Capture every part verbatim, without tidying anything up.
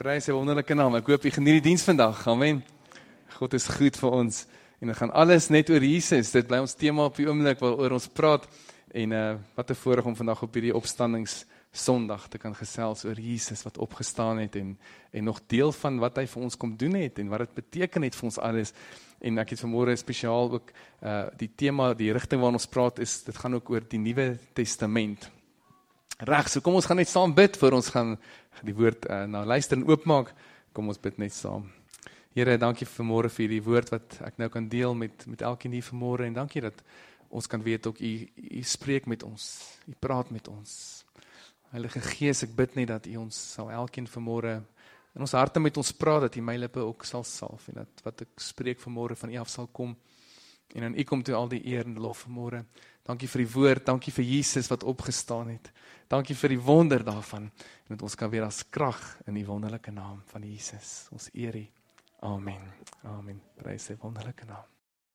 Prys sy wonderlike naam. Ek hoop jy geniet die diens vandag. Amen. God is goed vir ons. En dit gaan alles net oor Jesus. Dit bly ons tema op die oomblik waaroor ons praat. En uh, wat 'n voorreg om vandag op hierdie opstandingssondag te kan gesels oor Jesus wat opgestaan het en en nog deel van wat hy vir ons kom doen het en wat dit beteken het vir ons alles. En ek het vanmôre spesiaal ook uh, die tema, die rigting waarin ons praat is, dit gaan ook oor die Nuwe Testament. Reg, so kom ons gaan net saam bid voor ons gaan die woord uh, nou luister en oopmaak. Kom ons bid net saam. Here, dankie vanmôre vir die woord wat ek nou kan deel met met elkeen hier vanmôre en dankie dat ons kan weet ook u u spreek met ons. U praat met ons. Heilige Gees, ek bid net dat u ons sal elkeen vanmôre in ons harte met ons praat, dat u my lippe ook sal salf en dat wat ek spreek vanmôre van u af sal kom. En aan u kom toe al die eer en lof vanmôre. Dankie vir die woord, dankie vir Jesus wat opgestaan het. Dankie vir die wonder daarvan. En dat ons kan weer as krag in die wonderlike naam van Jesus. Ons eer u. Amen. Amen. Prys sy wonderlike naam.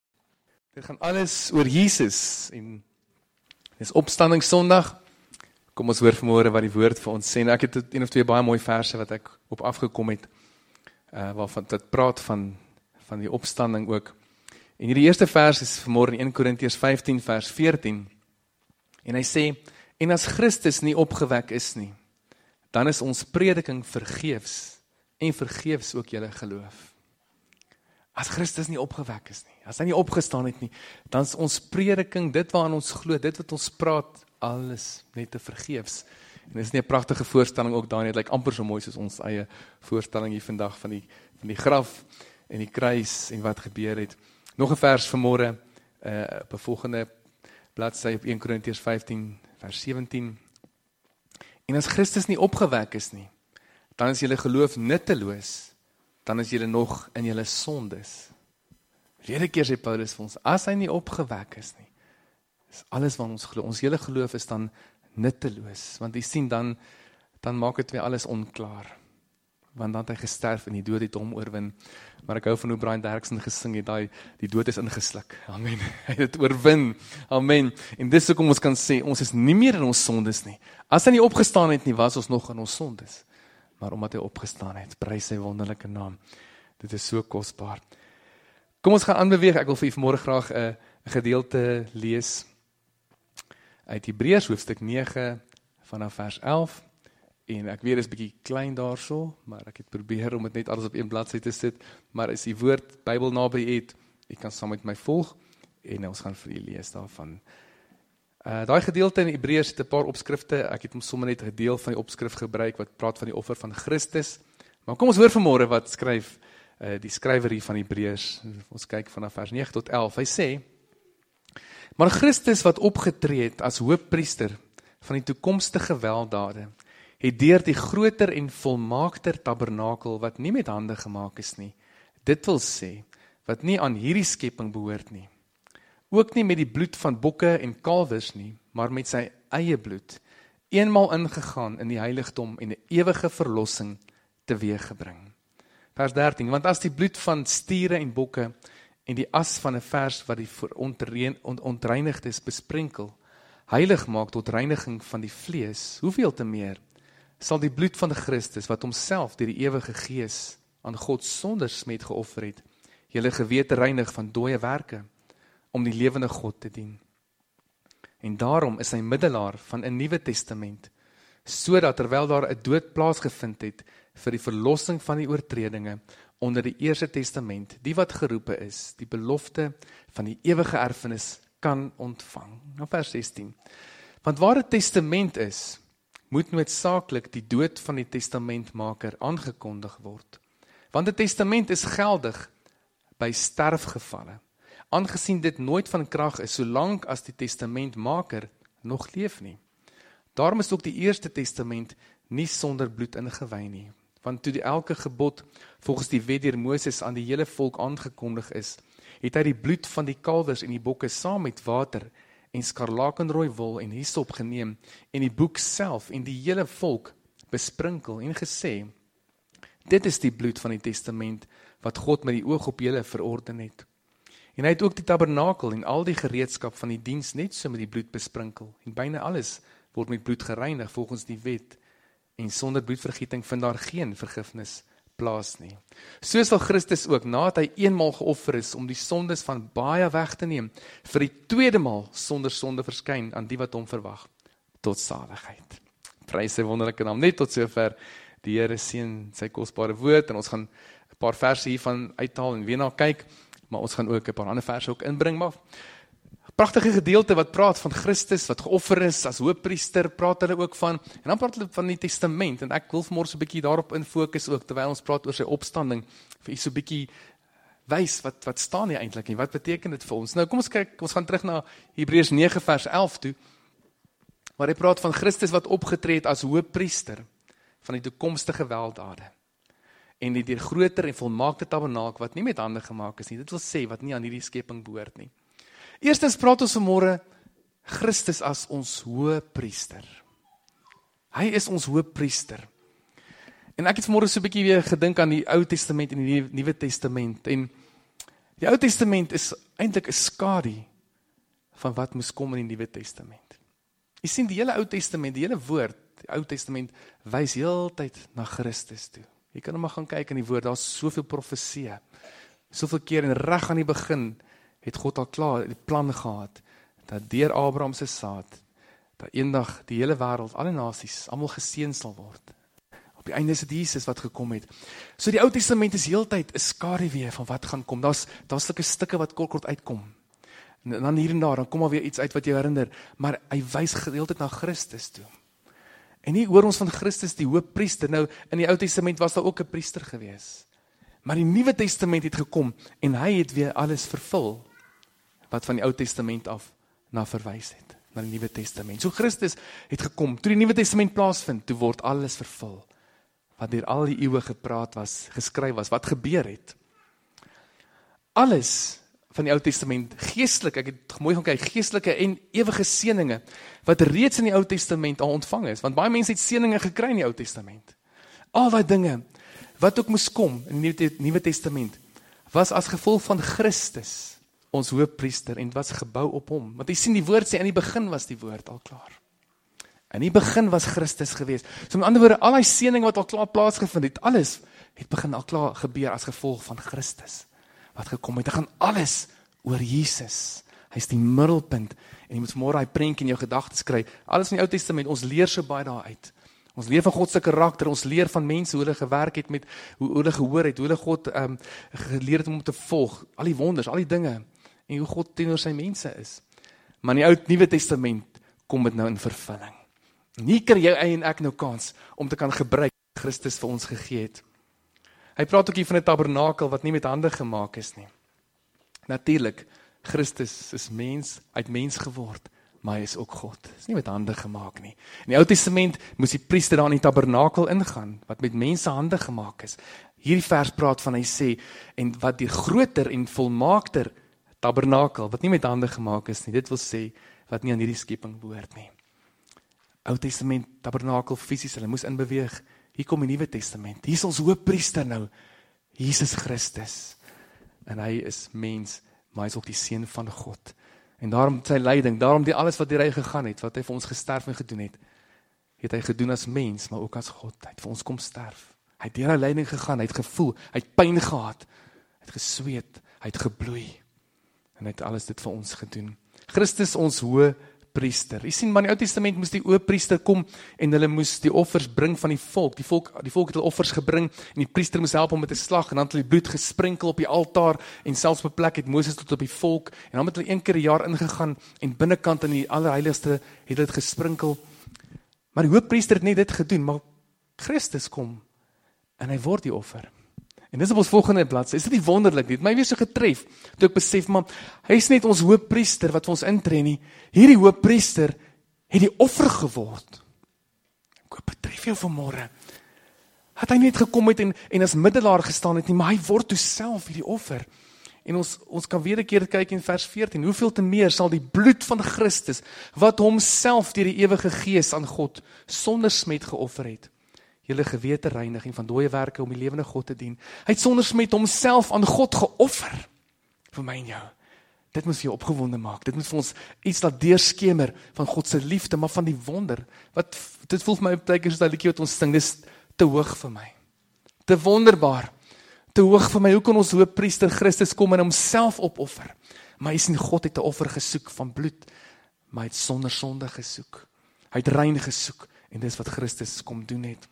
Dit gaan alles oor Jesus en dis opstandingssondag. Kom ons hoor vanmôre wat die woord vir ons sê. En ek het een of twee baie mooi verse wat ek op afgekom het, uh, waarvan dit praat van, van die opstanding ook. En hierdie eerste vers is vanmôre in Eerste Korintiërs vyftien vers veertien. En hy sê, en as Christus nie opgewek is nie, dan is ons prediking vergeefs en vergeefs ook julle geloof. As Christus nie opgewek is nie, as hy nie opgestaan het nie, dan is ons prediking, dit waaraan ons glo, dit wat ons praat, alles net te vergeefs. En dit is nie 'n pragtige voorstelling ook daar nie, dit lyk amper so mooi soos ons eie voorstelling hier vandag van die, van die graf en die kruis en wat gebeur het. Nog 'n vers vanmôre, uh, op 'n volgende bladsy op Eerste Korintiërs vyftien vers sewentien. En as Christus nie opgewek is nie, dan is julle geloof nutteloos, dan is julle nog in julle sondes. Weer keer sê Paulus vir ons, as hy nie opgewek is nie, is alles wat ons glo, ons hele geloof is dan nutteloos, want jy sien dan, dan maak dit weer alles onklaar, want dan het hy gesterf en die dood het hom oorwin, maar ek hou van hoe Brian Derksen gesing het, die, die dood is ingesluk, amen, hy het het oorwin, amen, en dis hoekom ons kan sê, ons is nie meer in ons sondes nie, as hy nie opgestaan het nie, was ons nog in ons sondes, maar omdat hy opgestaan het, prys sy wonderlike naam, dit is so kosbaar. Kom ons gaan aanbeweeg, ek wil vir u vanmôre graag 'n gedeelte lees, uit Hebreërs hoofstuk nege, vanaf vers elf, en ek weet, dit is bietjie klein daarso, maar ek het probeer om dit net alles op een bladsy te sit, maar as die woord Bybel naby het, jy kan saam met my volg, en ons gaan vir u lees daarvan. Uh, daai gedeelte in Hebreërs het 'n paar opskrifte, ek het hom sommer net 'n deel van die opskrif gebruik, wat praat van die offer van Christus, maar kom ons hoor vanmôre wat skryf, uh, die skrywer hier van Hebreërs, ons kyk vanaf vers nege tot elf, hy sê, maar Christus wat opgetree het as hoofpriester van die toekomstige weldade, het deur die groter en volmaakter tabernakel wat nie met hande gemaak is nie, dit wil sê, wat nie aan hierdie skepping behoort nie, ook nie met die bloed van bokke en kalwers nie, maar met sy eie bloed, eenmaal ingegaan in die heiligdom en 'n ewige verlossing teweeggebring. Vers dertien, want as die bloed van stiere en bokke en die as van 'n vers wat die verontreinigd is besprenkel, heilig maak tot reiniging van die vlees, hoeveel te meer sal die bloed van Christus, wat homself deur die ewige Gees aan God sonder smet geoffer het, julle gewete reinig van dooie werke, om die lewende God te dien. En daarom is hy middelaar van 'n Nuwe Testament, sodat terwyl daar 'n dood plaasgevind het vir die verlossing van die oortredinge onder die Eerste Testament, die wat geroepe is, die belofte van die ewige erfenis kan ontvang. Nou vers sestien. Want waar 'n testament is, moet noodsaaklik die dood van die testamentmaker aangekondig word. Want 'n testament is geldig by sterfgevalle, aangesien dit nooit van krag is, solank as die testamentmaker nog leef nie. Daarom is ook die Eerste Testament nie sonder bloed ingewy nie, want toe die elke gebod volgens die wet deur Moses aan die hele volk aangekondig is, het hy die bloed van die kalwers en die bokke saam met water en skarlakenrooi wol en hyssop geneem en die boek self en die hele volk besprinkel en gesê, dit is die bloed van die testament wat God met die oog op julle verorden het. En hy het ook die tabernakel en al die gereedskap van die diens net so met die bloed besprinkel. En byna alles word met bloed gereinig volgens die wet en sonder bloedvergieting vind daar geen vergifnis plaas nie. So sal Christus ook, nadat hy eenmaal geoffer is, om die sondes van baie weg te neem, vir die tweede maal sonder sonde verskyn aan die wat hom verwag, tot saligheid. Prys sy wonderlike naam, net tot sover. Die Here seën sy kosbare woord, en ons gaan 'n paar verse hiervan uithaal en weer na kyk, maar ons gaan ook 'n paar ander verse ook inbring, maar pragtige gedeelte wat praat van Christus, wat geoffer is as hoëpriester, praat hulle ook van, en dan praat hulle van die testament, en ek wil vanmôre so 'n bietjie daarop infokus ook, terwyl ons praat oor sy opstanding, vir u so 'n bietjie wys, wat, wat staan hier eintlik, en wat beteken dit vir ons? Nou kom ons kyk, ons gaan terug na Hebreërs nege vers elf toe, waar hy praat van Christus wat opgetree het as hoëpriester, van die toekomstige weldade, en die deur groter en volmaakte tabernakel, wat nie met hande gemaak is nie, dit wil sê, wat nie aan hierdie skepping behoort nie. Eerstens praat ons vanmôre Christus as ons hoëpriester. Hy is ons hoëpriester. En ek het vanmôre so 'n bietjie weer gedink aan die Ou Testament en die Nuwe Testament. En die Ou Testament is eintlik 'n skadu van wat moes kom in die Nuwe Testament. Jy sien, die hele Ou Testament, die hele woord, die Ou Testament wys heeltyd na Christus toe. Jy kan maar gaan kyk in die woord, daar's soveel profeseë. Soveel keer en reg aan die begin het God al klaar die plan gehad, dat deur Abraham se saad, dat eendag die hele wêreld, alle nasies, almal geseën sal word. Op die einde is dit Jesus wat gekom het. So die Ou Testament is heeltyd 'n skaduwee van wat gaan kom. Daar's daar's sulke stukke wat kort kort uitkom. En dan hier en daar, dan kom maar weer iets uit wat jou herinner, maar hy wys gereeldheid na Christus toe. En hier hoor ons van Christus die hoëpriester. Nou, in die Ou Testament was daar ook 'n priester gewees. Maar die Nuwe Testament het gekom, en hy het weer alles vervul, wat van die Ou Testament af na verwys het, na die Nuwe Testament. So Christus het gekom, toe die Nuwe Testament plaasvind, toe word alles vervul, wat deur al die eeue gepraat was, geskryf was, wat gebeur het. Alles van die Ou Testament, geestelike, ek het mooi gaan kyk, geestelike en ewige seëninge, wat reeds in die Ou Testament al ontvang is, want baie mense het seëninge gekry in die Ou Testament. Al daai dinge, wat ook moes kom in die Nuwe Testament, was as gevolg van Christus, ons hoëpriester, en was gebou op hom. Want jy sien, die woord sê, in die begin was die woord al klaar. In die begin was Christus gewees. So met ander woorde, al die seëninge wat al klaar plaasgevind het, alles het begin al klaar gebeur as gevolg van Christus, wat gekom het. Dit gaan alles oor Jesus. Hy is die middelpunt, en jy moet vanmôre hy prentjie in jou gedagtes kry. Alles in die Ou Testament, ons leer so baie daar uit. Ons leer van God se karakter, ons leer van mense, hoe hulle gewerk het met, hoe, hoe hulle gehoor het, hoe hulle God um, geleer het om te volg, al die wonders, al die dinge, en hoe God teenoor sy mense is. Maar in die Ou Nuwe Testament kom dit nou in vervulling. En hier kry jy en ek nou kans om te kan gebruik wat Christus vir ons gegee het. Hy praat ook hier van 'n tabernakel wat nie met hande gemaak is nie. Natuurlik, Christus is mens, uit mens geword, maar hy is ook God. Dit is nie met hande gemaak nie. In die Ou Testament moes die priester daar in die tabernakel ingaan, wat met mense hande gemaak is. Hierdie vers praat van, hy sê, en wat die groter en volmaakter tabernakel, wat nie met hande gemaak is nie, dit wil sê, wat nie aan hierdie skepping behoort nie. Ou Testament, tabernakel, fisies, hulle moes inbeweeg. Hier kom die Nuwe Testament. Hier is ons hoëpriester nou, Jesus Christus. En hy is mens, maar hy is ook die seun van God. En daarom sy lyding, daarom die alles wat deur hy gegaan het, wat hy vir ons gesterf en gedoen het, het hy gedoen as mens, maar ook as God. Hy het vir ons kom sterf. Hy het deur hy lyding gegaan, hy het gevoel, hy het pyn gehad, hy het gesweet, hy het gebloei. En hy het alles dit vir ons gedoen. Christus ons hoë priester. Jy sien, maar in die Ou Testament moes die hoëpriester kom en hulle moes die offers bring van die volk. Die volk, die volk het hulle offers gebring en die priester moes help om met 'n slag en dan het hulle die bloed gesprinkel op die altaar en selfs op 'n plek het Moses tot op die volk en dan het hulle een keer 'n jaar ingegaan en binnekant in die allerheiligste het hulle dit gesprinkel. Maar die hoëpriester het net dit gedoen, maar Christus kom en hy word die offer. En dis op ons volgende bladsy. Is dit nie wonderlik nie? My weer so getref, toe ek besef, maar hy is net ons hoëpriester wat vir ons intree nie. Hierdie hoëpriester het die offer geword. Ek betref jou vanmôre. Het hy net gekom het en, en as middelaar gestaan het nie, maar hy word toe self hierdie offer. En ons, ons kan weer 'n keer kyk in vers veertien, hoeveel te meer sal die bloed van Christus, wat homself deur die ewige gees aan God, sonder smet geoffer het, julle gewete reiniging van dooie werke om die lewende God te dien. Hy het sonder smet homself aan God geoffer, vir my en jou. Dit moet vir jou opgewonde maak, dit moet vir ons iets laat deurskemer van God se liefde, maar van die wonder, wat Dit voel vir my baie keer soos daai liedjie wat ons sing, dis te hoog vir my. Te wonderbaar. Te hoog vir my. Hoe kon ons hoofpriester Christus kom en homself opoffer? Maar jy sien, God het 'n offer gesoek van bloed, maar hy het sonder sonde gesoek. Hy het rein gesoek, en dis wat Christus kom doen het.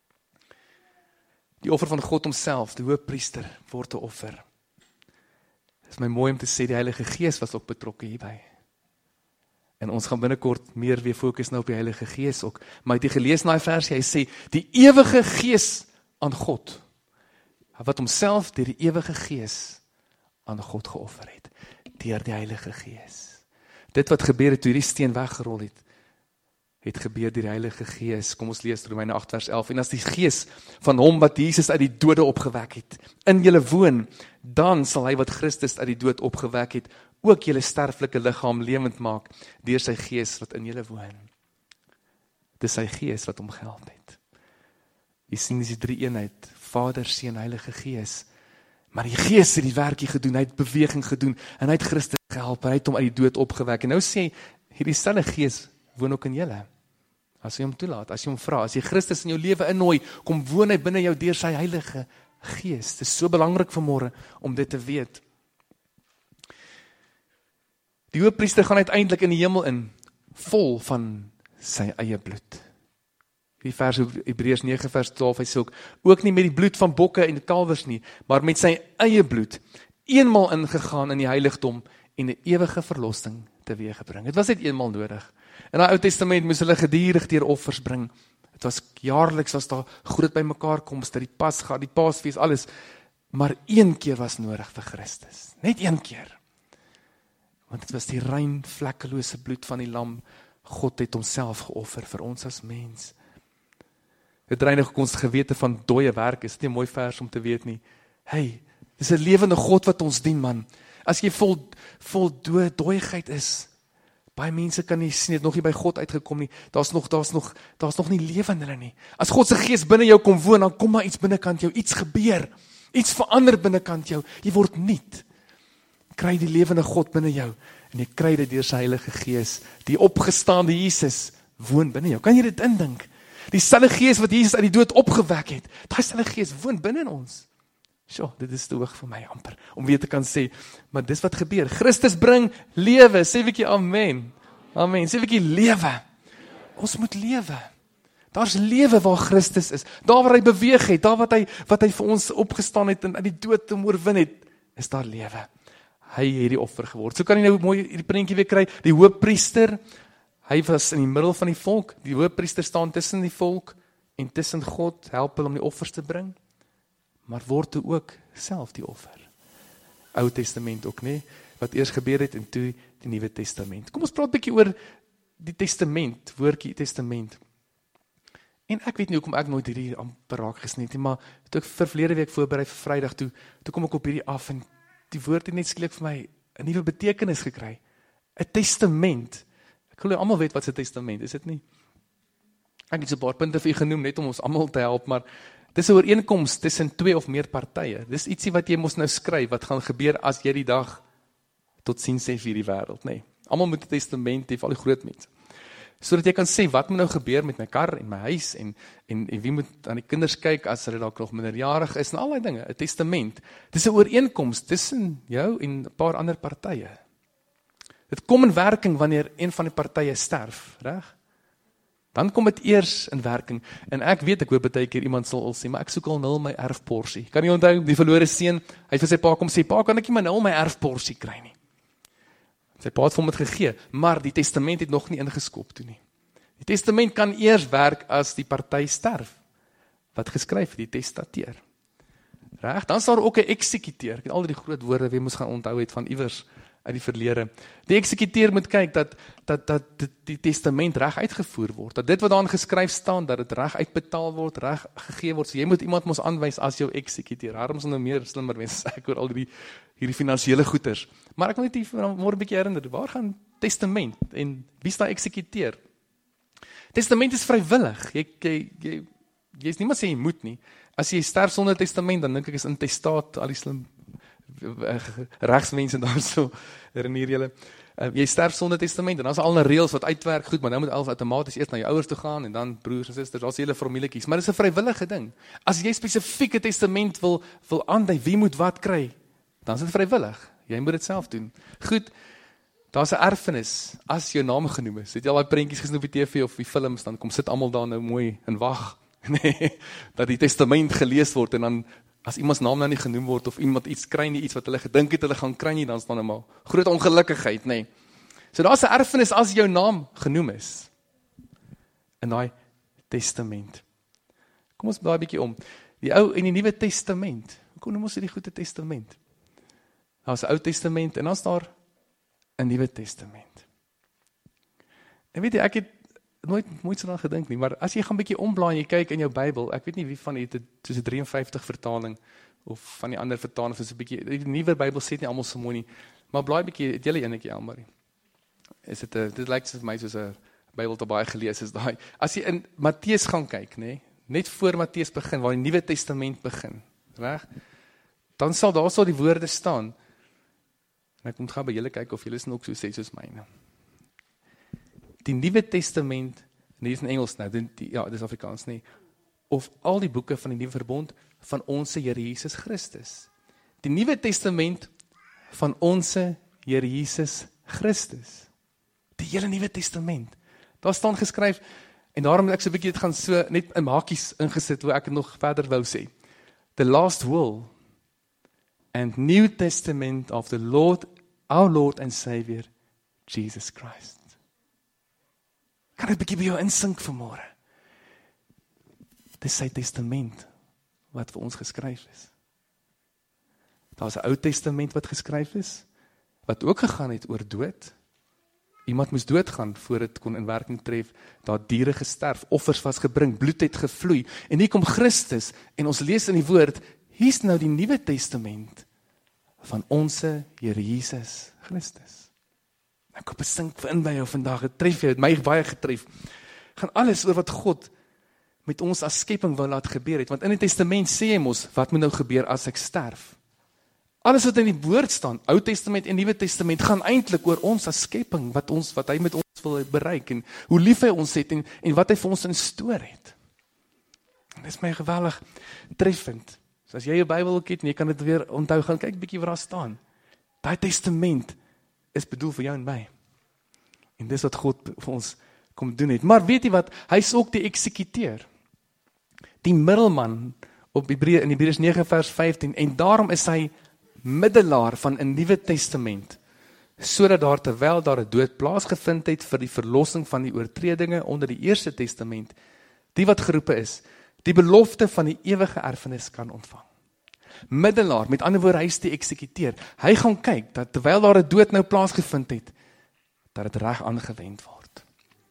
Die offer van God homself, die hoofpriester, word 'n offer. Dit is my mooi om te sê, die Heilige Gees was ook betrokke hierby. En ons gaan binnekort meer weer fokus nou op die Heilige Gees ook. Maar het jy gelees in daai versie, hy sê, die ewige Gees aan God, wat homself deur die ewige Gees aan God geoffer het, deur die Heilige Gees. Dit wat gebeur het toe hierdie steen weggerol het, het gebeur deur die Heilige Gees. Kom ons lees Romeine agt vers elf. En as die Gees van hom wat Jesus uit die dode opgewek het, in julle woon, dan sal hy wat Christus uit die dood opgewek het, ook julle sterflike liggaam lewend maak, deur sy Gees wat in julle woon. Dis sy Gees wat hom gehelp het. Jy sien, dis die drie eenheid, Vader, Seun, Heilige Gees. Maar die Gees het die werkie gedoen, hy het beweging gedoen, en hy het Christus gehelp, en hy het hom uit die dood opgewek. En nou sê, hierdie selfe Gees woon ook in julle. As jy hom toelaat, as jy hom vra, as jy Christus in jou lewe innooi, kom woon hy binne jou deur sy Heilige Gees. Dit is so belangrik vanmôre om dit te weet. Die hoofpriester gaan uiteindelik in die hemel in, vol van sy eie bloed. Die vers Hebreërs nege vers twaalf, hy sê ook, ook nie met die bloed van bokke en kalwers nie, maar met sy eie bloed, eenmaal ingegaan in die heiligdom en 'n ewige verlossing teweeggebring. Dit was net eenmaal nodig. In die Ou Testament moes hulle gedurig deur offers bring. Dit was jaarliks, was daar groot by mekaar komste, die Pasga, die Paasfees, alles. Maar een keer was nodig vir Christus. Net een keer. Want dit was die rein, vlekkelose bloed van die lam. God het homself geoffer vir ons as mens. Dit reinig ook ons gewete van dooie werk, is dit nie 'n mooi vers om te weet nie. Hey, dis 'n lewende God wat ons dien, man. As jy vol, vol dooie, dooiigheid is, baie mense kan nie sien, het nog nie by God uitgekom nie, daar's nog, daar's nog, daar's nog nie lewe in hulle nie. As God se Gees binne jou kom woon, dan kom maar iets binnekant jou, iets gebeur, iets verander binnekant jou, jy word nuut. Kry die lewende God binne jou, en jy kry dit deur sy Heilige Gees, die opgestaande Jesus woon binne jou. Kan jy dit indink? Die selfde Gees wat Jesus uit die dood opgewek het, daai selfde Gees woon binne in ons. Sjoe, dit is te hoog vir my amper, om weer te kan sê, maar dis wat gebeur. Christus bring lewe, sê ek jy amen. Amen, sê ek jy lewe. Ons moet lewe. Daar's lewe waar Christus is. Daar waar hy beweeg het, daar wat hy, wat hy vir ons opgestaan het en uit die dood om oorwin het, is daar lewe. Hy het die offer geword. So kan jy nou mooi hierdie prentjie weer kry. Die hoofpriester, hy was in die middel van die volk. Die hoofpriester staan tussen die volk en tussen God, help hulle om die offers te bring. Maar word toe ook self die offer. Ou Testament ook, nee, wat eers gebeur het en toe die Nuwe Testament. Kom ons praat 'n bietjie oor die Testament, woordjie Testament. En ek weet nie hoekom ek nooit hierdie amper raak gesien nie, maar toe ek vir verlede week voorberei vir Vrydag toe, toe kom ek op hierdie af en die woord het net skielik vir my 'n nuwe betekenis gekry. 'n Testament. Ek glo almal weet wat 'n testament is, dit nie? Ek het so 'n paar punte vir u genoem net om ons almal te help, maar dis 'n ooreenkoms tussen twee of meer partye. Dis ietsie wat jy mos nou skryf, wat gaan gebeur as jy die dag tot sien sê vir die wêreld, nê. Nee. Almal moet 'n testament hê, al die groot mense. Sodat jy kan sê, wat moet nou gebeur met my kar en my huis, en, en, en wie moet aan die kinders kyk, as hulle dalk nog minderjarig is, en al die dinge, 'n testament. Dis 'n ooreenkoms tussen jou en 'n paar ander partye. Dit kom in werking wanneer een van die partye sterf, reg? Dan kom dit eers in werking, en ek weet, ek hoor baie keer iemand sal al sê, maar ek soek al nou my erfporsie. Kan jy onthou, die verlore seun, hy het vir sy pa kom sê, pa, kan ek nie maar nou my erfporsie kry nie? Sy pa het vir hom dit gegee, maar die testament het nog nie ingeskop toe nie. Die testament kan eers werk as die party sterf, wat geskryf het, die testateur. Reg, dan sal daar ook 'n eksekuteur, ek het al die groot woorde wie moes gaan onthou het van iewers uit die verlede. Die eksekuteur moet kyk dat, dat, dat die testament reg uitgevoer word, dat dit wat daarin geskryf staan, dat dit reg uitbetaal word, reg gegee word, so jy moet iemand mos aanwys as jou eksekuteur, daarom sal nou meer slimmer wees, ek hoor al die hierdie finansiële goeders, maar ek wil net môre 'n bietjie herinner, waar gaan testament, en wie is daar eksekuteur? Testament is vrywillig, jy, jy, jy, jy is niemand sê jy moet nie, as jy sterf sonder testament, dan dink ek is intestaat, al die slim regsmense daar so, herinner julle. Uh, jy sterf sonder testament, en dan is al 'n reëls wat uitwerk, goed, maar nou moet alles outomaties eers na jou ouers toe gaan, en dan broers en susters, daar's hele formuletjies, maar dit is 'n vrywillige ding. As jy spesifieke testament wil, wil aandui, wie moet wat kry, dan is dit vrywillig, jy moet dit self doen. Goed, daar's 'n erfenis, as jou naam genoem is, het jy al die prentjies gesien op die T V of die films, dan kom sit almal daar nou mooi in wag, nee, dat die testament gelees word, en dan, as iemands naam nou nie genoem word, of iemand iets kry nie, iets wat hulle gedink het, hulle gaan kry nie, dan is dan eenmaal groot ongelukkigheid, nee. So daar is 'n erfenis as jou naam genoem is, in daai testament. Kom ons blaai 'n bietjie om, die Ou en die Nuwe Testament, kom noem ons dit die Goeie Testament. Daar is 'n Ou Testament, en dan is daar 'n Nuwe Testament. En weet jy, ek het nooit, nooit so aan gedink nie, maar as jy gaan bietjie omblaai en jy kyk in jou Bybel, ek weet nie wie van die, soos die drieënvyftig vertaling, of van die ander vertalings, is 'n bietjie, die nuwe Bybel sê nie almal so mooi nie, maar blaai bietjie, het julle enetjie Elmarie? Is dit, dit lyk vir my soos 'n Bybel wat baie gelees is daai. As jy in Matteus gaan kyk, nee, net voor Matteus begin, waar die Nuwe Testament begin, reg? Dan sal daar so die woorde staan, en ek moet gaan by julle kyk of julle is ook so sê soos myne. Die Nuwe Testament, nie is in Engels nou, die, ja, dit is Afrikaans nie, of al die boeke van die Nuwe Verbond van ons Here Jesus Christus. Die Nuwe Testament van ons Here Jesus Christus. Die hele Nuwe Testament. Daar staan geskryf, en daarom het ek so 'n bietjie dit gaan so net in hakies ingesit, hoe ek het nog verder wou sê. The last will and New Testament of the Lord, our Lord and Savior, Jesus Christ. Kan ek 'n bietjie by jou insink vanmôre? Dis sy testament wat vir ons geskryf is. Daar's 'n Ou Testament wat geskryf is, wat ook gegaan het oor dood. Iemand moes doodgaan voor dit kon in werking tref, daar diere gesterf, offers was gebring, bloed het gevloei, en hier kom Christus, en ons lees in die woord, hier's nou die Nuwe Testament van ons Here Jesus Christus. Ek hoop besink vir in by jou vandag, het tref jou, het my baie getref, gaan alles oor wat God met ons as skepping wil laat gebeur het, want in die testament sê hy mos, wat moet nou gebeur as ek sterf? Alles wat in die woord staan, Ou Testament en Nuwe Testament, gaan eintlik oor ons as skepping, wat ons, wat hy met ons wil bereik, en hoe lief hy ons het, en, en wat hy vir ons in stoor het. En dit is my geweldig treffend. So as jy jou Bybel wil kyk, en jy kan dit weer onthou, gaan kyk bietjie waar daar staan. Daai testament is bedoel vir jou en my. En dis wat God vir ons kom doen het. Maar weet jy wat, hy is ook die eksekuteur. Die middelman, op Hebreë, in Hebreërs nege vers vyftien, en daarom is hy middelaar van 'n Nuwe Testament, sodat daar terwyl daar 'n dood plaasgevind het vir die verlossing van die oortredinge onder die Eerste Testament, die wat geroepe is, die belofte van die ewige erfenis kan ontvang. Middelaar, met ander woorde, hy is die eksekuteur. Hy gaan kyk, dat terwyl daar 'n dood nou plaasgevind het, dat dit reg aangewend word.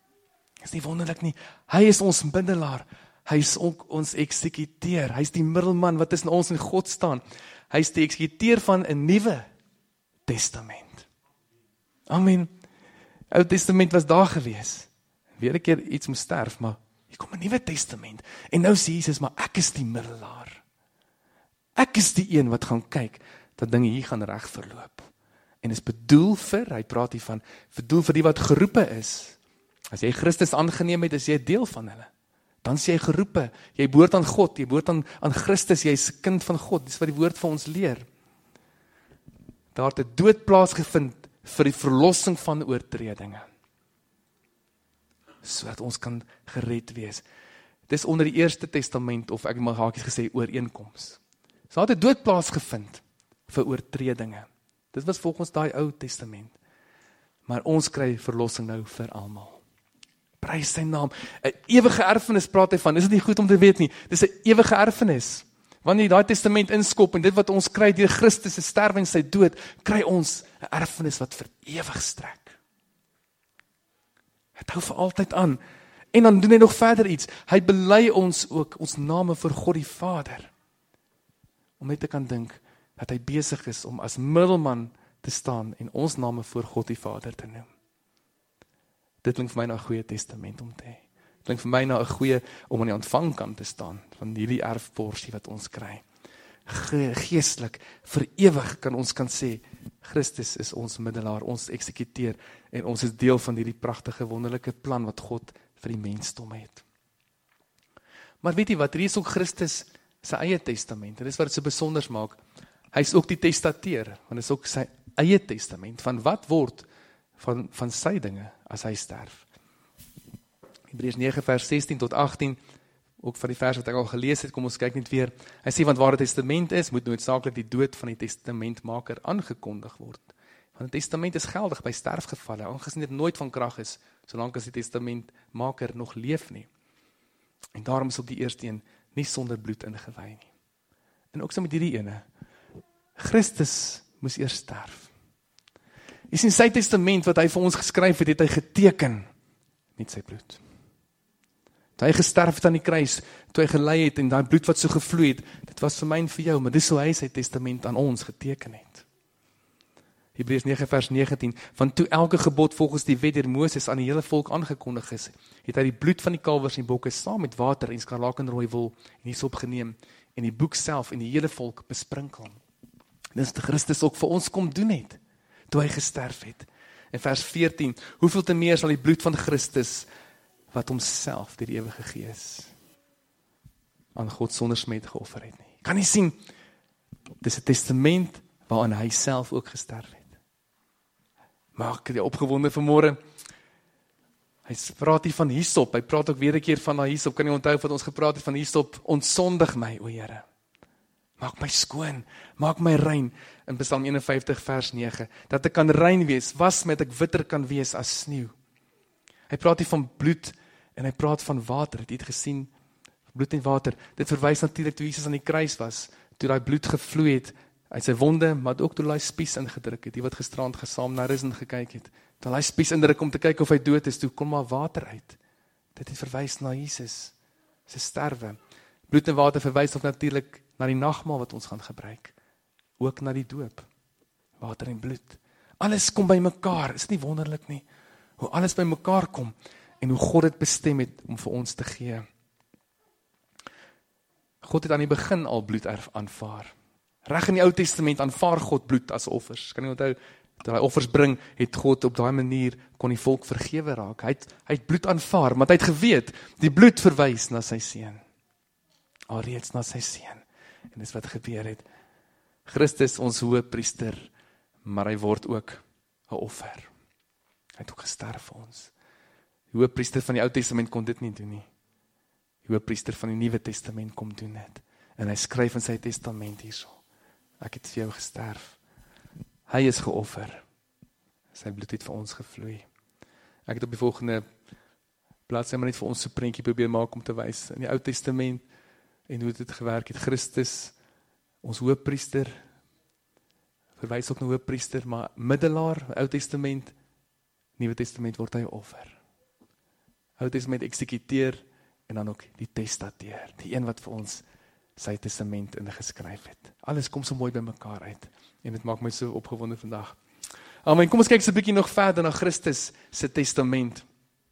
Is nie wonderlik nie, hy is ons middelaar, hy is ook ons eksekuteur, hy is die middelman wat tussen ons en God staan, hy is die eksekuteur van 'n Nuwe Testament. Amen. Ou Testament was daar gewees, weer 'n keer iets moes sterf, maar hier kom 'n Nuwe Testament, en nou sê Jesus, maar ek is die middelaar, ek is die een wat gaan kyk, dat dinge hier gaan reg verloop, en is bedoel vir, hy praat hiervan, bedoel vir die wat geroepe is. As jy Christus aangeneem het, is jy 'n deel van hulle. Dan sê jy geroepe, jy behoort aan God, jy behoort aan, aan Christus, jy is 'n kind van God, dis wat die woord vir ons leer. Daar het 'n dood plaasgevind vir die verlossing van oortredinge, sodat ons kan gered wees. Dis onder die Eerste Testament, of ek het maar hakies gesê, ooreenkoms. So het 'n dood plaasgevind vir oortredinge. Dit was volgens daai Ou Testament. Maar ons kry verlossing nou vir almal. Prys sy naam. 'n Ewige erfenis praat hy van. Is dit nie goed om te weet nie? Dis 'n ewige erfenis. Wanneer jy daai testament inskop en dit wat ons kry deur Christus se sterwe en sy dood, kry ons 'n erfenis wat vir ewig strek. Dit hou vir altyd aan. En dan doen hy nog verder iets. Hy bely ons ook ons name vir God die Vader. Om net te kan dink dat hy besig is om as middelman te staan en ons name voor God die Vader te noem. Dit klink vir my na 'n goeie testament om te hê. Dit klink vir my na 'n goeie om aan die ontvangkant te staan van hierdie erfporsie wat ons kry. ge geestelik, vir ewig kan ons kan sê, Christus is ons middelaar, ons eksekuteer, en ons is deel van hierdie pragtige, wonderlike plan wat God vir die mensdom het. Maar weet jy wat, hier is ook Christus sy eie testament, en dis wat het so besonders maak, hy is ook die testateur, want dit is ook sy eie testament, van wat word van, van sy dinge, as hy sterf. Hebreërs nege vers sestien tot agtien, ook van die vers wat ek al gelees het, kom ons kyk net weer, hy sê, want waar die testament is, moet noodsaaklik die dood van die testamentmaker aangekondig word. Want die testament is geldig by sterfgevalle, aangesien dit nooit van krag is, solank as die testamentmaker nog leef nie. En daarom is ook die eerste een nie sonder bloed ingewy nie. En ook so met hierdie ene, Christus moes eers sterf. Jy sien sy testament wat hy vir ons geskryf het, het hy geteken met sy bloed. Toe hy gesterf het aan die kruis, toe hy gelei het en daai bloed wat so gevloei het, dit was vir my en vir jou, maar dis hoe hy sy testament aan ons geteken het. Hebreërs nege vers negentien, want toe elke gebod volgens die wet deur Moses aan die hele volk aangekondig is, het hy die bloed van die kalwers en bokke saam met water en skarlakenrooi wol en hysop geneem en die boek self en die hele volk besprinkel. Dis die Christus ook vir ons kom doen het, toe hy gesterf het. En vers veertien, hoeveel te meer sal die bloed van Christus, wat homself deur die ewige Gees aan God sonder smet geoffer het nie. Kan nie sien, dis 'n testament waarin hy self ook gesterf het. Maak jy opgewonde vanmôre? Hy praat hier van hysop, hy praat ook weer 'n keer van hysop, kan jy onthou wat ons gepraat het van hysop, ontsondig my, o Here. Maak my skoon, maak my rein, in Psalm een en vyftig vers nege, dat ek kan rein wees, was met ek witter kan wees as sneeu. Hy praat hier van bloed, en hy praat van water, het jy het gesien, bloed en water, dit verwys natuurlik toe Jesus aan die kruis was, toe die bloed gevloei het, uit sy wonde, maar ook toe hy spies ingedruk het, die wat gisterand gesaam na Risen gekyk het, toe hy spies indruk om te kyk of hy dood is, toe kom maar water uit, dit het verwys na Jesus, sy sterwe, bloed en water verwys ook natuurlik na die nagmaal wat ons gaan gebruik, ook na die doop, water en bloed, alles kom by mekaar, is nie wonderlik nie, hoe alles by mekaar kom, en hoe God het bestem het om vir ons te gee. God het aan die begin al bloed aanvaar. Reg in die Ou Testament aanvaar God bloed as offers. Kan jy onthou, toe hy offers bring, het God op daai manier, kon die volk vergewe raak. Hy het, hy het bloed aanvaar, maar hy het geweet, die bloed verwys na sy seun. Alreeds na sy seun. En dis wat gebeur het. Christus, ons hoëpriester, maar hy word ook 'n offer. Hy het ook gesterf vir ons. Die hoëpriester van die Ou Testament kon dit nie doen nie. Die hoëpriester van die Nuwe Testament kom doen dit. En hy skryf in sy testament hierso. Ek het vir jou gesterf. Hy is geoffer. Sy bloed het vir ons gevloei. Ek het op die volgende bladsy maar net vir ons so 'n prentjie probeer maak om te wys. In die Ou Testament en hoe dit gewerk het. Christus, ons hoëpriester, verwys ook na hoëpriester, maar middelaar, Ou Testament, Nuwe Testament word hy 'n offer. Ou Testament eksekuteer en dan ook die testateur, die een wat vir ons sy testament in geskryf het. Alles kom so mooi by mekaar uit en dit maak my so opgewonde vandag. Amen. Kom ons kyk so 'n bietjie nog verder na Christus se testament.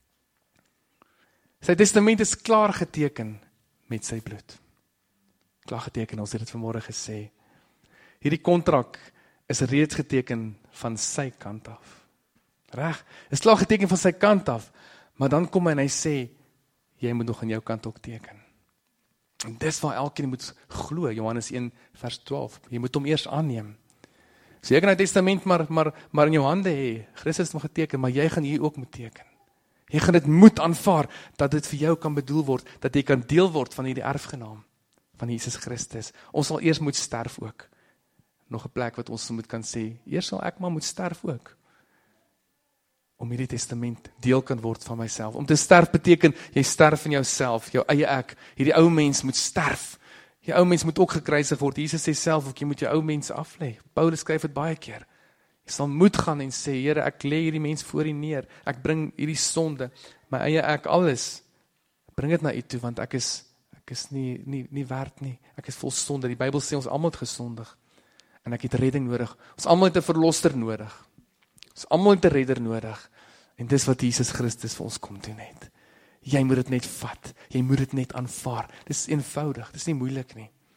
Sy testament is klaar geteken met sy bloed. Klaar geteken, ons het dit vanmôre gesê. Hierdie kontrak is reeds geteken van sy kant af. Reg, is klaar geteken van sy kant af, maar dan kom hy en hy sê, jy moet nog aan jou kant ook teken. En dis waar elkeen moet glo, Johannes een vers twaalf, jy moet hom eers aanneem. So jy kan die testament maar, maar, maar in jou hande hê, Christus het hom geteken, maar jy gaan hier ook moet teken. Jy gaan dit moet aanvaar, dat dit vir jou kan bedoel word, dat jy kan deel word van hierdie erfgenaam, van Jesus Christus. Ons sal eers moet sterf ook. Nog 'n plek wat ons moet kan sê, eers sal ek maar moet sterf ook. Om hierdie testament deel kan word van myself. Om te sterf beteken, jy sterf in jouself, jou eie ek. Hierdie ou mens moet sterf. Die ou mens moet ook gekruisig word. Jesus sê self ook, jy moet jou ou mens aflê. Paulus skryf dit baie keer. Jy sal moet gaan en sê, Here, ek lê hierdie mens voor U neer. Ek bring hierdie sonde, my eie ek, alles. Bring dit na U toe, want ek is, ek is nie, nie, nie werd nie. Ek is vol sonde. Die Bybel sê ons almal het gesondig. En ek het redding nodig. Ons almal het 'n verlosser nodig. Ons almal het 'n redder nodig. En dis wat Jesus Christus vir ons kom doen het. Jy moet dit net vat. Jy moet dit net aanvaar. Dis eenvoudig. Dis nie moeilik nie.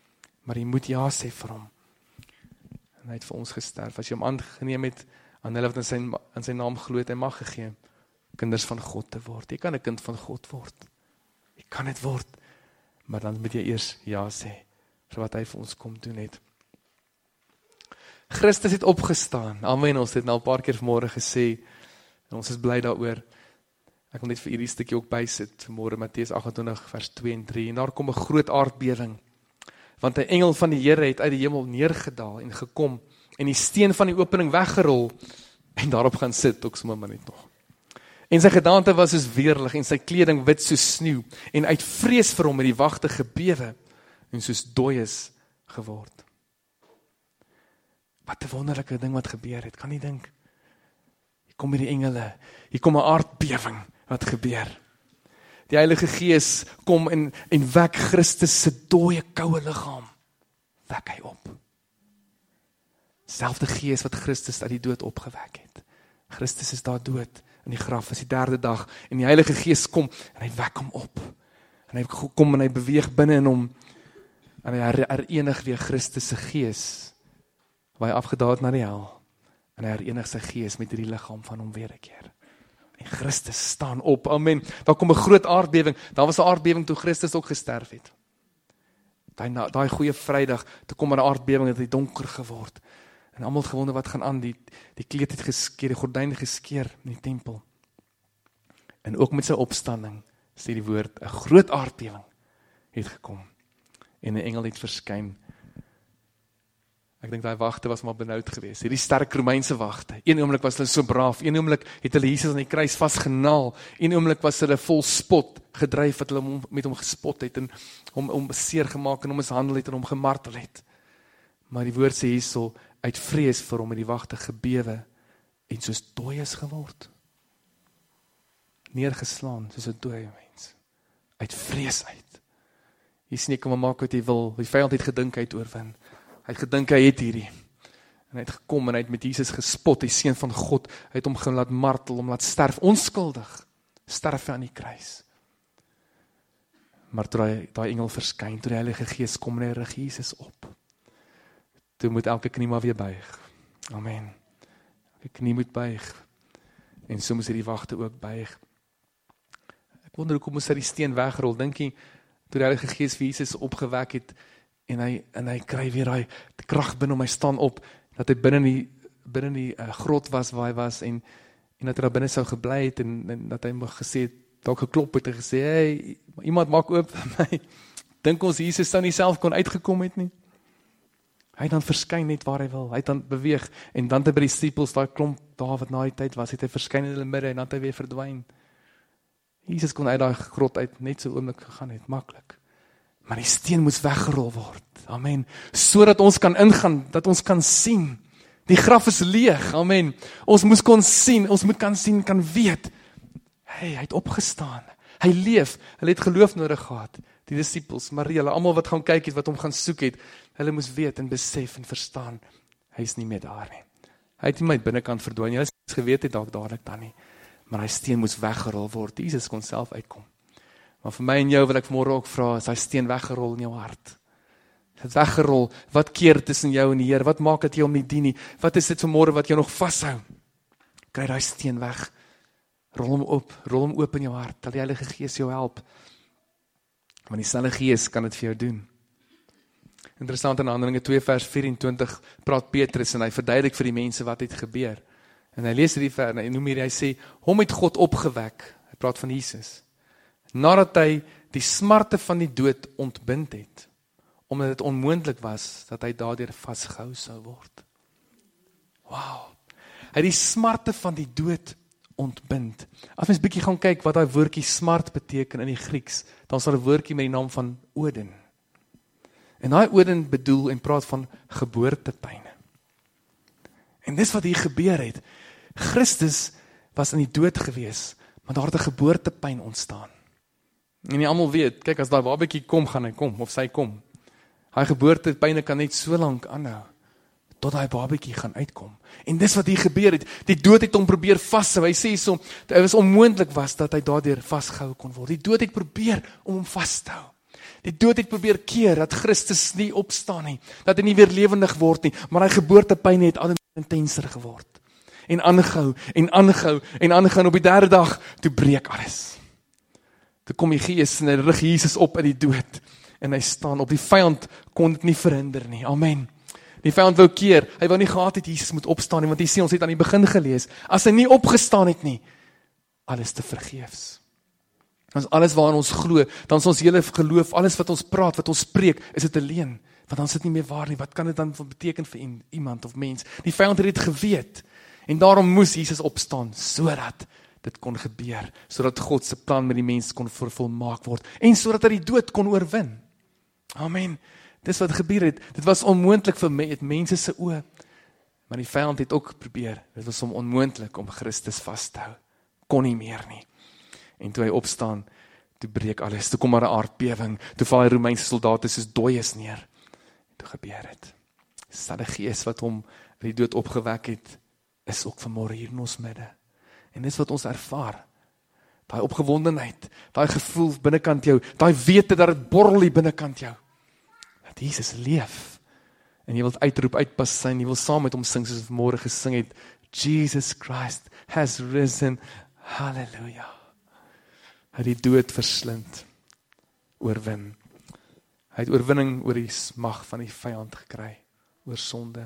maar jy moet ja sê vir hom. En hy het vir ons gesterf. As jy hom aangeneem het, aan hulle wat in sy, in sy naam glo het, hy mag gegee, kinders van God te word. Jy kan 'n kind van God word. Jy kan dit word, maar dan moet jy eers ja sê, vir wat hy vir ons kom doen het. Christus het opgestaan. Amen, ons het nou 'n paar keer vanmôre gesê, en ons is bly daaroor. Ek wil net vir hierdie stukkie ook bysit, vanmôre Matteus agt en twintig vers twee en drie, en daar kom 'n groot aardbewing, want 'n engel van die Here het uit die hemel neergedaal en gekom, en die steen van die opening weggerol, en daarop gaan sit, ook sommer maar net nog. En sy gedaante was soos weerlig, en sy kleding wit soos sneeu, en uit vrees vir hom het die wagte gebewe, en soos dooies geword. Wat 'n wonderlike ding wat gebeur het, kan nie dink. Hier kom hierdie engele, hier kom 'n aardbewing wat gebeur. Die Heilige Gees kom en, en wek Christus se dooie, koue liggaam, wek hy op. Selfde Gees wat Christus uit die dood opgewek het. Christus is daar dood in die graf, is die derde dag, en die Heilige Gees kom, en hy wek hom op. En hy kom en hy beweeg binne in hom, en hy herenig weer Christus se Gees, waar hy afgedaal het na die hel, en hy herenig sy Gees met hierdie liggaam van hom weer 'n keer. En Christus staan op, amen. Daar kom 'n groot aardbewing, daar was 'n aardbewing toe Christus ook gesterf het. Daai daai goeie Vrydag, toe kom 'n aardbewing, het hy donker geword. En almal het gewonder wat gaan aan, die, die kleed het geskeer, die gordyn geskeer in die tempel. En ook met sy opstanding, sê die woord, 'n groot aardbewing het gekom. En 'n engel het verskyn. Ek dink daai wagte was maar benoud geweest. Hierdie sterk Romeinse wagte. Een oomblik was hulle so braaf, een oomblik het hulle Jesus aan die kruis vasgenaal, een oomblik was hulle vol spot gedryf, wat hulle met hom gespot het, en hom, hom seer gemaak, en hom mishandel het, en hom gemartel het. Maar die woord sê hierso, uit vrees vir hom het die wagte gebewe, en soos dooies geword. Neergeslaan, soos 'n dooie mens. Uit vrees uit. Jy sien, jy kan maar maak wat jy wil, die vyand het gedink hy het oorwin. Hy het gedink hy het hierdie. En hy het gekom en hy het met Jesus gespot, die seun van God. Hy het hom gelaat martel, hom laat sterf, onskuldig. Sterf aan die kruis. Maar toe hy, daai engel verskyn, toe die Heilige Gees kom en hy rig Jesus op. Toe moet elke knie maar weer buig. Amen. Elke knie moet buig. En so moes hy die wagte ook buig. Ek wonder hoekom moes hy die steen wegrol. Dink jy, toe die Heilige Gees vir Jesus opgewek het, en hy, en hy kry weer daai krag binne hom, hy staan op, dat hy binne die, binne die uh, grot was waar hy was, en, en dat hy daar binne sou gebly het, en, en dat hy mag gesê het, dalk geklop het, en gesê, hey, iemand maak oop vir my. Dink ons Jesus sou nie self kon uitgekom het nie. Hy het dan verskyn net waar hy wil, hy het dan beweeg, en dan het hy by die disciples, daai klomp daar wat na die tyd was, het hy verskyn in hulle midde, en dan het hy weer verdwyn. Jesus kon uit daai grot uit net so oomblik gegaan het, maklik. Maar die steen moes weggerol word, amen, sodat ons kan ingaan, dat ons kan sien, die graf is leeg, amen, ons moes kon sien, ons moet kan sien, kan weet, hey, hy het opgestaan, hy leef, hy het geloof nodig gehad, die disciples, Maria, hulle almal wat gaan kyk het, wat hom gaan soek het, hulle moes weet en besef en verstaan, hy is nie meer daar nie, hy het nie my binnekant verdwyn, hy is geweet het dalk dadelik dan nie, maar hy steen moes weggerol word, Jesus kon self uitkom. Maar vir my en jou wil ek vanmôre ook vra, is hy steen weggerol in jou hart? Is het weggerol? Wat keer tussen jou en die Here? Wat maak dat jy hom nie dien nie? Wat is dit vanmôre wat jou nog vashou? Kry daai steen weg. Rol hom op, rol hom oop in jou hart. Dat die Heilige Gees jou help. Want dieselfde Gees kan dit vir jou doen. Interessant, in Handelinge twee vers vyf-en-twintig praat Petrus en hy verduidelik vir die mense wat het gebeur. En hy lees hierdie vers en hy noem hier, hy sê, hom het God opgewek. Hy praat van Jesus. Nadat hy die smarte van die dood ontbind het, omdat dit onmoontlik was, dat hy daardeur vasgehou sou word. Wauw. Hy het die smarte van die dood ontbind. As mens bietjie gaan kyk wat daai woordjie smart beteken in die Grieks, dan sal 'n woordjie met die naam van Odin. En daai Odin bedoel en praat van geboortepyne. En dis wat hier gebeur het. Christus was in die dood gewees, maar daar het 'n geboortepyn ontstaan. En nie almal weet, kyk, as daai babatjie kom, gaan hy kom, of sy kom. Hy geboortepyne kan net so lank aanhou, tot daai babatjie gaan uitkom. En dis wat hier gebeur het, die dood het hom probeer vashou, hy sê so, dit was onmoontlik was, dat hy daardeur vasgehou kon word. Die dood het probeer om hom vas te hou. Die dood het probeer keer, dat Christus nie opstaan nie, dat hy nie weer lewendig word nie, maar hy geboortepyn het al intenser geword. En aangehou, en aangehou, en aangehou, en op die derde dag, toe breek alles. Toe kom die Gees en hy rig Jesus op uit die dood, en hy staan op, die vyand kon dit nie verhinder nie, amen. Die vyand wou keer, hy wou nie gehad het Jesus moet opstaan nie, want hy sê, ons het aan die begin gelees, as hy nie opgestaan het nie, alles te vergeefs. Dan is alles waarin ons glo, dan is ons hele geloof, alles wat ons praat, wat ons spreek, is dit 'n leuen, want dan is dit nie meer waar nie, wat kan dit dan beteken vir iemand of mens? Die vyand het dit geweet, en daarom moes Jesus opstaan, sodat dit kon gebeur, sodat God se plan met die mens kon vervolmaak word, en sodat hy die dood kon oorwin. Amen. Dis wat gebeur het, dit was onmoontlik vir me, het mense se oë, maar die vyand het ook probeer, dit was hom onmoontlik om Christus vas te hou, kon nie meer nie. En toe hy opstaan, toe breek alles, toe kom maar 'n aardbewing, toe val die Romeinse soldate soos dooies neer, toe gebeur het. Dieselfde Gees wat hom uit die dood opgewek het, is ook vanmôre hier in ons midde. En dis wat ons ervaar, daai opgewondenheid, daai gevoel binnekant jou, daai wete dat dit borrel hier binnekant jou, dat Jesus leef, en jy wil uitroep, uitpas sy, en jy wil saam met hom sing, soos vanmôre gesing het, Jesus Christ has risen, halleluja. Hy het die dood verslind, oorwin. Hy het oorwinning oor die mag van die vyand gekry, oor sonde.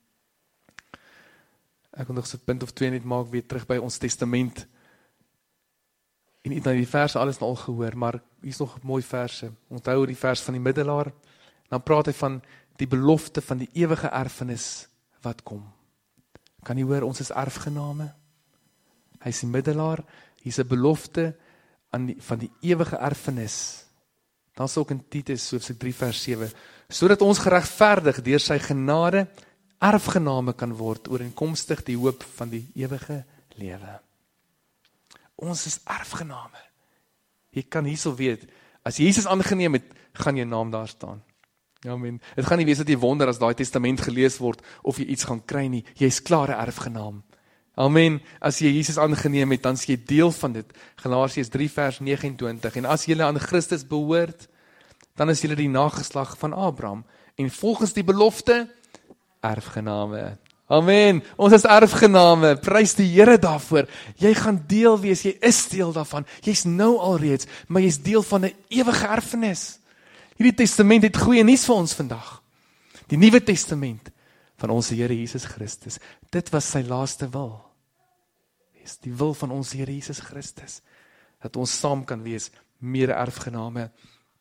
Ek wil nog so 'n punt of twee net maak, weer terug by ons testament. En jy het die verse alles nou al gehoor, maar hier is nog 'n mooi verse. Onthou die vers van die middelaar, dan praat hy van die belofte van die ewige erfenis wat kom. Kan jy hoor, ons is erfgename? Hy is die middelaar, hier is 'n belofte aan die, van die ewige erfenis. Dan is ook in Titus, hoofstuk drie vers sewe, sodat ons geregverdig deur sy genade erfgename kan word, ooreenkomstig die hoop van die ewige lewe. Ons is erfgename. Jy kan hierso weet, as Jesus aangeneem het, gaan jou naam daar staan. Ja, amen. Het gaan nie wees dat jy wonder as daai testament gelees word, of jy iets gaan kry nie, jy is klare erfgenaam. Amen, as jy Jesus aangeneem het, dan is jy deel van dit, Galasiërs drie vers nege en twintig, en as jy aan Christus behoort, dan is jy die nageslag van Abraham, en volgens die belofte, erfgename. Amen, ons is erfgename, prys die Here daarvoor, jy gaan deel wees, jy is deel daarvan, jy is nou alreeds, maar jy is deel van 'n ewige erfenis. Hierdie testament het goeie nuus vir ons vandag, die Nuwe Testament, van ons Here Jesus Christus, dit was sy laaste wil, is die wil van ons Here Jesus Christus, dat ons saam kan wees, mede erfgename.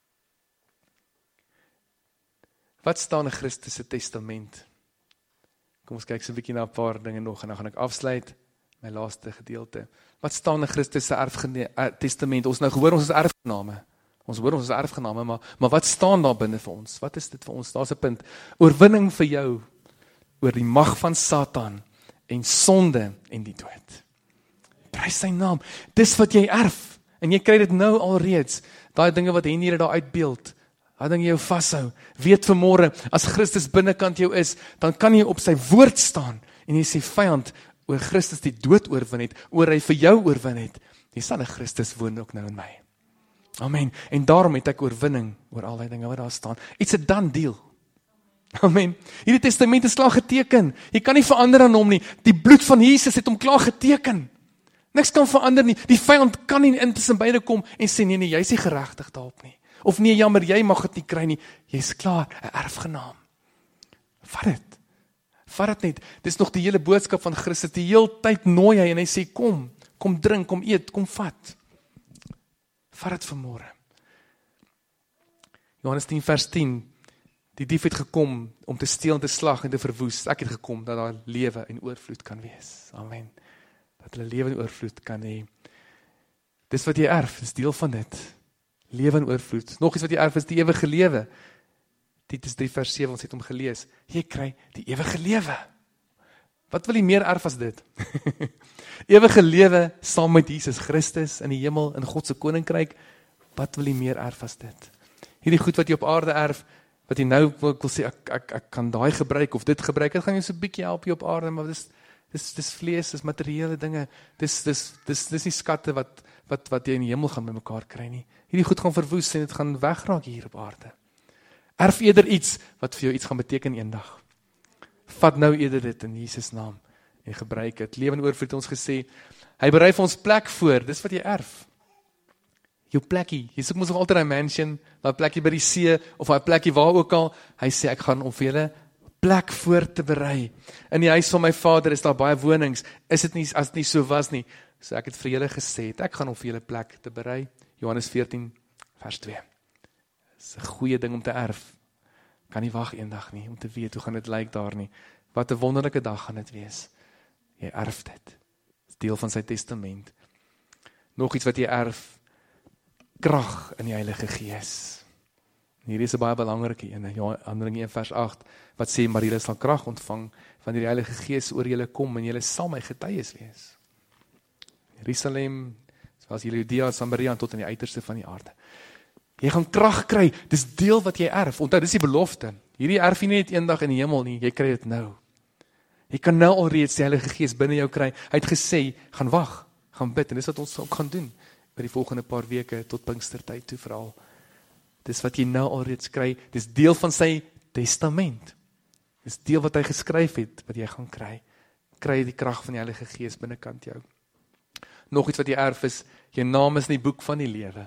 Wat staan in Christus se testament? Kom ons kyk so 'n bietjie na 'n paar dinge nog, en dan gaan ek afsluit, my laaste gedeelte. Wat staan in Christus se testament? Ons nou gehoor, ons is erfgename, ons hoor ons is erfgename, maar, maar wat staan daar binne vir ons? Wat is dit vir ons? Daar's 'n punt, oorwinning vir jou, oor die mag van Satan, en sonde, en die dood. Prys sy naam, dis wat jy erf, en jy kry dit nou alreeds, daai dinge wat Henry daar uitbeeld, daai dinge jou vashou, weet vanmôre, as Christus binnekant jou is, dan kan jy op sy woord staan, en jy sê vyand, oor Christus die dood oorwin het, oor hy vir jou oorwin het, die sal Christus woon ook nou in my. Amen, en daarom het ek oorwinning, oor al die dinge wat daar staan, it's a done deal. Amen, hierdie testament is klaar geteken, jy kan nie verander aan hom nie, die bloed van Jesus het hom klaar geteken, niks kan verander nie, die vyand kan nie intussen beide kom, en sê nee, nee, jy is nie geregtig daarop nie, of nee, jammer, jy mag het nie kry nie, jy is klaar, 'n erfgenaam, vat dit, vat dit net, dis nog die hele boodskap van Christus, die hele tyd nooi hy, en hy sê, kom, kom drink, kom eet, kom vat, vat dit vanmôre. Johannes tien vers tien, die dief het gekom om te steel en te slag en te verwoes. Ek het gekom dat daar lewe en oorvloed kan wees. Amen. Dat hulle lewe en oorvloed kan hê. Dis wat jy erf, dis deel van dit. Lewe en oorvloed. Nog iets wat jy erf is die ewige lewe. Titus drie vers sewe, ons het hom gelees. Jy kry die ewige lewe. Wat wil jy meer erf as dit? Ewige lewe saam met Jesus Christus in die hemel, in God se koninkryk. Wat wil jy meer erf as dit? Hierdie goed wat jy op aarde erf, wat jy nou wil, wil sê, ek, ek, ek kan daai gebruik, of dit gebruik, dit gaan jou so 'n bietjie help jy op aarde, maar dis, Dis dis vlees, dis materiële dinge. Dis dis dis dis nie skatte wat wat wat jy in die hemel gaan bymekaar kry nie. Hierdie goed gaan verwoes en dit gaan wegraak hier op aarde. Erf eerder iets wat vir jou iets gaan beteken eendag. Vat nou eerder dit in Jesus naam en gebruik dit. Lewe oor het ons gesê, hy berei vir ons plek voor, dis wat jy erf. Jou plekkie, jy soek mos nog altyd 'n mansion, daai plekkie by die see, of daai plekkie waar ook al, hy sê, ek gaan om vir julle plek voor te berei. In die huis van my Vader is daar baie wonings, is dit nie, as dit nie so was nie, so ek het vir julle gesê, ek gaan om vir julle plek te berei, Johannes veertien, vers twee. Dis 'n goeie ding om te erf, kan nie wag eendag nie, om te weet, hoe gaan dit lyk daar nie, wat 'n wonderlike dag gaan dit wees, jy erf dit, dis deel van sy testament. Nog iets wat jy erf, krag in die Heilige Gees. Hier is 'n baie belangrike een, Handelinge een vers agt, wat sê, maar julle sal krag ontvang, wanneer die Heilige Gees oor julle kom, en julle sal my getuies wees. Jerusalem, soos julle Judea, Samaria, tot in die uiterste van die aarde. Jy gaan krag kry, dis deel wat jy erf, onthou, dis die belofte. Hierdie erf jy nie net eendag in die hemel nie, jy kry dit nou. Jy kan nou alreeds die Heilige Gees binne jou kry. Hy het gesê, gaan wag, gaan bid, en dis wat ons ook gaan doen, by die volgende paar weke, tot Pinkstertyd toe veral. Dis wat jy nou alreeds kry, dis deel van sy testament. Dis deel wat hy geskryf het, wat jy gaan kry. Kry die krag van die Heilige Gees binnekant jou. Nog iets wat jy erf is, jou naam is in die boek van die lewe.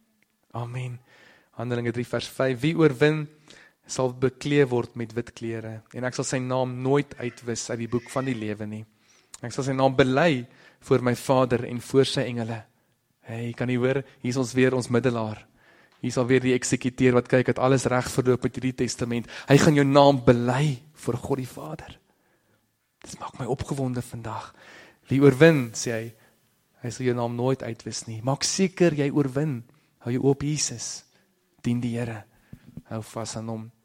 Amen. Handelinge drie vers vyf, wie oorwin, sal beklee word met wit klere, en ek sal sy naam nooit uitwis uit die boek van die lewe nie. Ek sal sy naam bely voor my Vader en voor sy engele. Hey, kan jy hoor, hier is ons weer ons middelaar. Hier is alweer die eksekuteur wat kyk, het alles reg verloop met hierdie testament. Hy gaan jou naam bely voor God die Vader. Dit maak my opgewonde vandag. Wie oorwin, sê hy, hy sal jou naam nooit uitwis nie. Maak seker jy oorwin. Hou jou op Jesus. Dien die Here. Hou vas aan hom.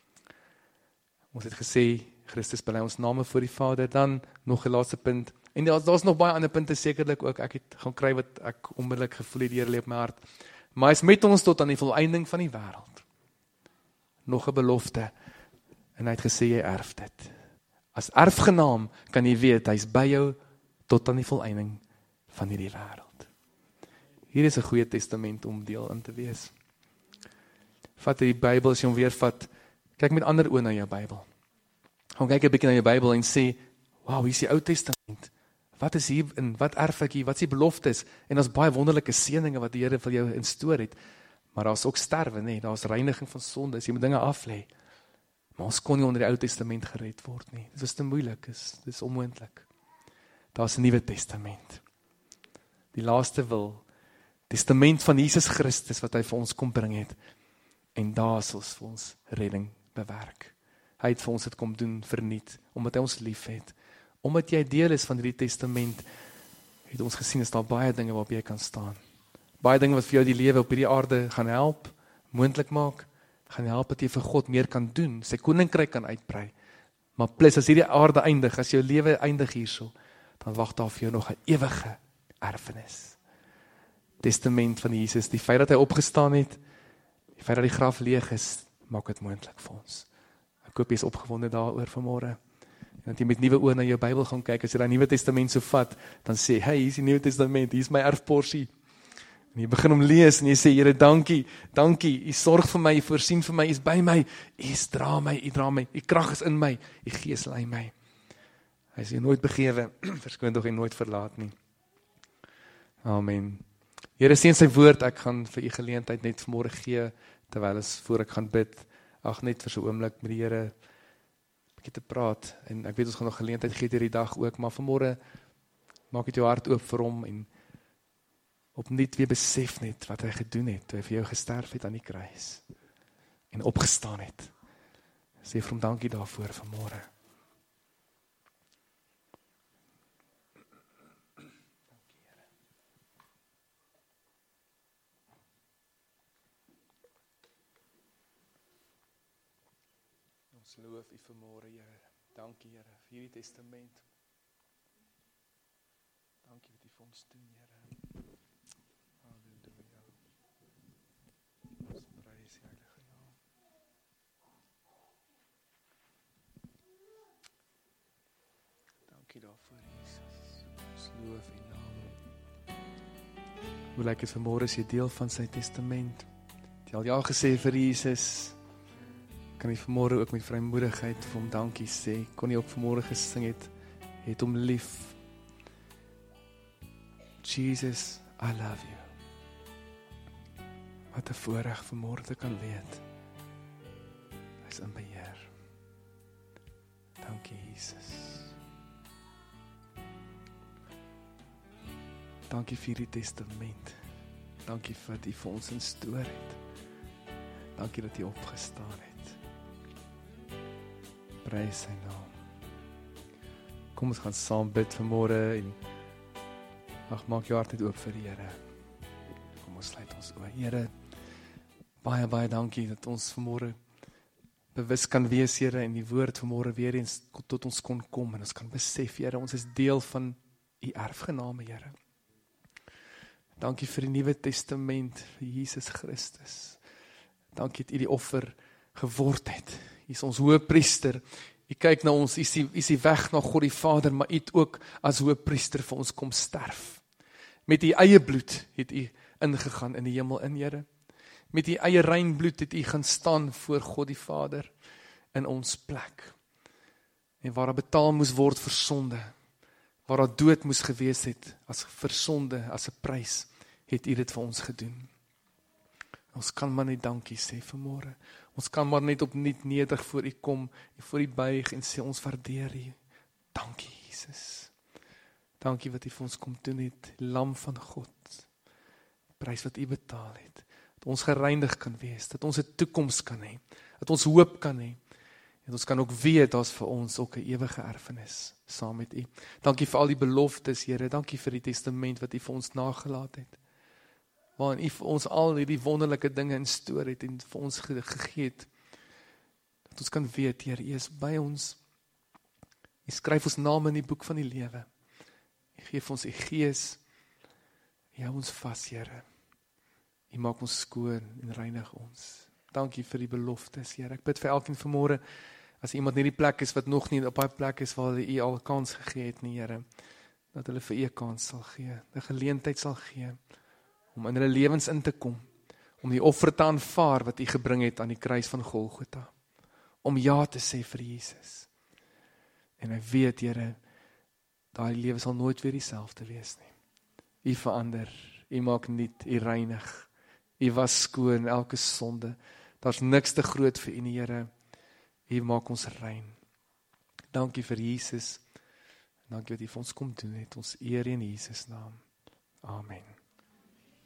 Ons het gesê, Christus bely ons name voor die Vader. Dan nog 'n laaste punt. En daar's daar's nog baie ander punte sekerlik ook. Ek het gaan kry wat ek onmiddellik gevoel het die Here lê op my hart. Maar hy is met ons tot aan die volëinding van die wêreld. Nog 'n belofte. En hy het gesê jy erf dit. As erfgenaam kan jy weet, hy is by jou tot aan die volëinding van hierdie wêreld. Hier is 'n goeie testament om deel in te wees. Vat die Bybel, as jy hom weer vat, kyk met ander oë na jou Bybel. Gaan kyk 'n bietjie na jou Bybel en sê, wow, hier is die Ou Testament. Wat is hier in, wat erf ek hier, wat is die beloftes? En daar's baie wonderlike seëninge wat die Here vir jou instoor het. Maar daar's ook sterwe, nee, daar's reiniging van sonde, jy moet dinge af lê. Maar ons kon nie onder die Ou Testament gered word nie. Dit was te moeilik, is dis onmoontlik. Daar's 'n Nuwe Testament. Die laaste wil, testament van Jesus Christus wat hy vir ons kom bring het. En daar is ons vir ons redding bewerk. Hy het vir ons dit kom doen verniet, omdat hy ons lief het. Omdat jy deel is van hierdie testament, het ons gesien, is daar baie dinge waarop jy kan staan. Baie dinge wat vir jou die lewe op hierdie aarde gaan help, moontlik maak, gaan help dat jy vir God meer kan doen, sy koninkryk kan uitbrei. Maar plus, as hierdie aarde eindig, as jou lewe eindig hierso, dan wag daar vir jou nog 'n ewige erfenis. Testament van Jesus, die feit dat hy opgestaan het, die feit dat die graf leeg is, maak dit moontlik vir ons. Ek hoop jy is opgewonde daaroor vanmôre. En dat jy met nuwe oë na jou Bybel gaan kyk, as jy daai Nuwe Testament so vat, dan sê, hey, hier is die Nuwe Testament, hier is my erfporsie. En jy begin hom lees, en jy sê, Here, dankie, dankie, U sorg vir my, U voorsien vir my, U is by my, U dra my, U dra my, U krag is in my, U Gees lei my. Hy is jy nooit begewe, verskoon tog en nooit verlaat nie. Amen. Here, seën sy woord, ek gaan vir U geleentheid net vanmôre gee, terwyl ons voor ek gaan bid, ag net vir so 'n oomblik met die Here te praat, en ek weet ons gaan nog geleentheid gee hierdie dag ook, maar vanmôre maak dit jou hart oop vir hom, en opnuut weer besef net wat hy gedoen het, toe hy vir jou gesterf het aan die kruis, en opgestaan het. Sê vir hom dankie daarvoor vanmôre. Ons loof U vanmôre, Here. Dankie, Here, vir hierdie testament. Dankie wat U vir ons doen, Here. Halleluja. Ons prys U heilige naam. Dankie. Dankie daarvoor, Jesus. Ons loof U naam. Hoe lyk dit vanmôre as jy deel van sy testament? Jy al ja gesê vir Jesus. Kan jy vanmôre ook met vrymoedigheid vir hom dankie sê? Kon jy ook vanmôre gesing het, het hom lief. Jesus, I love you. Wat 'n voorreg vanmôre te kan weet. Hy's in beheer. Dankie Jesus. Dankie vir die testament. Dankie vir dat U vir ons instoor het. Dankie dat U opgestaan het. Prys sy naam. Kom ons gaan saam bid vanmôre en ag maak jou hart net oop vir die Here. Kom ons sluit ons oë. Here, baie baie dankie dat ons vanmôre bewus kan wees, Here, en die woord vanmôre weer eens tot ons kon kom en ons kan besef, Here, ons is deel van U erfgename, Here. Dankie vir die Nuwe Testament, vir Jesus Christus. Dankie dat U die offer geword het. U is ons hoëpriester. U kyk na ons, U is die, U is die weg na God die Vader, maar U het ook as hoëpriester vir ons kom sterf. Met U eie bloed het U ingegaan in die hemel in, Here. Met U eie rein bloed het U gaan staan voor God die Vader in ons plek. En waar daar betaal moes word vir sonde, waar daar dood moes gewees het as vir sonde, as 'n prys, het U dit vir ons gedoen. Ons kan maar net dankie sê vanmôre. Ons kan maar net opnuut nederig voor U kom, voor U buig en sê ons waardeer U. Dankie Jesus. Dankie wat U vir ons kom doen het, Lam van God. Prys wat U betaal het. Dat ons gereinig kan wees, dat ons 'n toekoms kan hê, dat ons hoop kan hê. En ons kan ook weet, daar's vir ons ook 'n ewige erfenis saam met U. Dankie vir al die beloftes, Here. Dankie vir die testament wat U vir ons nagelaat het. Waarin U vir ons al hierdie wonderlike dinge instoor het en vir ons ge gegee het. Dat ons kan weet, Here, U is by ons. U skryf ons name in die boek van die lewe. U gee vir ons U Gees. U hou ons vas, Here. U maak ons skoon en reinig ons. Dankie vir die beloftes, Here. Ek bid vir elkeen vanmôre, as iemand in die plek is wat nog nie op daai plek is waar U al kans gegee het nie, Here, dat hulle vir U 'n kans sal gee, 'n geleentheid sal gee om in hulle lewens in te kom, om die offer te aanvaar wat U gebring het aan die kruis van Golgotha, om ja te sê vir Jesus. En ek weet, Here, daai lewe sal nooit weer dieselfde wees nie. U verander, U maak nuut, U reinig, U was skoon elke sonde. Daar's niks te groot vir U nie, Here. U maak ons rein. Dankie vir Jesus. Dankie dat U vir ons kom doen het. Ons eer in Jesus naam. Amen.